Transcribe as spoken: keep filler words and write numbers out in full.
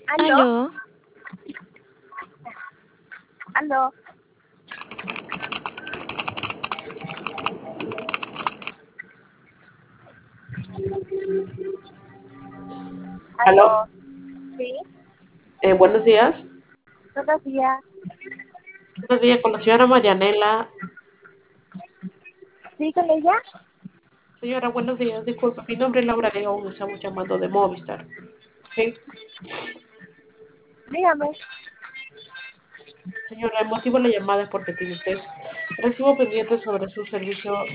¿Aló? Aló, ¿Aló? Aló, ¿Aló? Sí, eh, buenos días. buenos días. Buenos días con la señora Marianela. ¿Sí con ella? Señora, buenos días. Disculpe, mi nombre es Laura León. Estamos llamando de Movistar. Sí. Dígame. Señora, el motivo de la llamada es porque tiene usted recibo pendiente sobre su servicio